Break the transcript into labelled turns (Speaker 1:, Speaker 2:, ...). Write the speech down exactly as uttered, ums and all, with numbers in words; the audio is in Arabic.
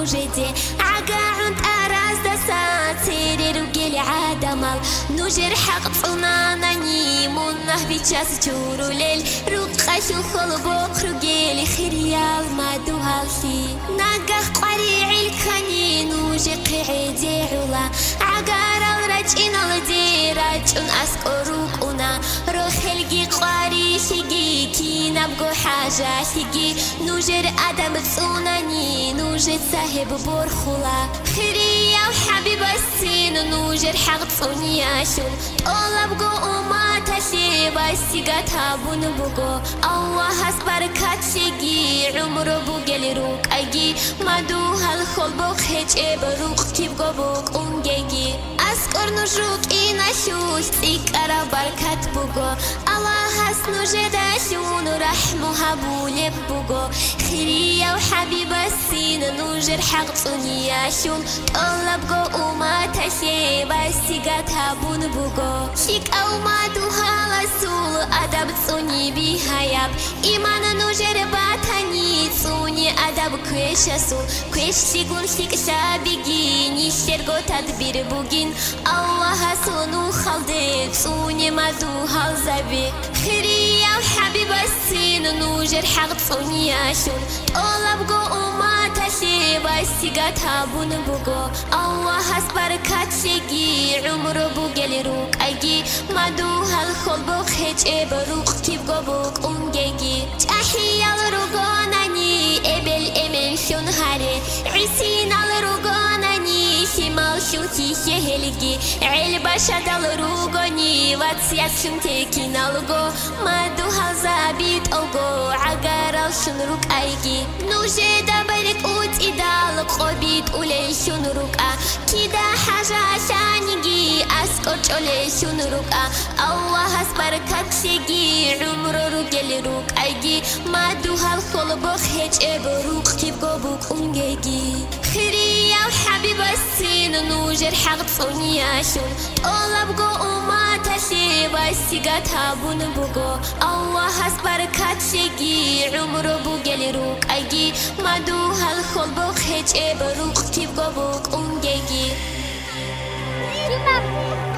Speaker 1: نوجدي عقاعد أراز دساتيري رجلي عدمال نوجر حق صنانني منه بيتشاس جورو ليل رقاش الخلبوق رجلي خريال ما دوهالسي ناقه قريع الكني نوجي قعدي علا عقار الرجين الدي رجون أسكروك أنا روح الجي قاري شجي كي نبقو حاجة شجي نوجر أدم تصونني نوجر صاحب بورخلا خريا وحبيب السين نوجر حق تصوني أشون طلب جو وما تشي بس قتها بنبقو الله هسبركات شجي عمر بوجل روك أجي ما دوها الخلبوق هج بروك كيف جبوك أنجي أذكر نجوك إن أشوش تكرا بركات بوجو الله حسن جداشون رحمها بولي بوجو خيريا وحبيب السين نوجر حق صنياشون طلب جو وما تشي بس قتها بون بوجو شيك أو ما دوها لسول أدب صني بهايب إيمان نوجر باتني صني أدب كويش سول كويش سيقول شيك شابيجي نيشترغو تدبير بوجين الله سونو خلدك صوني مدو هالزبي خيريا وحبيب السين نوجر حق صوني أشون طلب جو وما تشي بس قتها بون بوجو الله هسبركات شجي عمر بوجل روك أجي مدو هالخلبوق هج بروك كيف جبوك أنجي تحيا الرجانني إبل إمل شون هاري عسين الرجانني شمال شوتي شهلجي علبة شدال روغني واتسيا شمتكي نالغو مادو هالزابيت ألغو عقارال شنروك أيجي نوجي دبرك أوت إدال قبيت أولي شنروك كدا حاجة شانيجي أسكوش أولي شنروك الله هسبركات شجي عمر رجل روك أيجي مادو هالخلبوخ هج بروك كيف جبوك أنجي خيريا وحبيب السين نوجر حق صني أشون طلب جو وما تشي بس قتها بون بوجو الله هسبركات شجي عمر بوجل روك أيجي مادو هالخلبوخ هج بروك كيف جبوك أنجي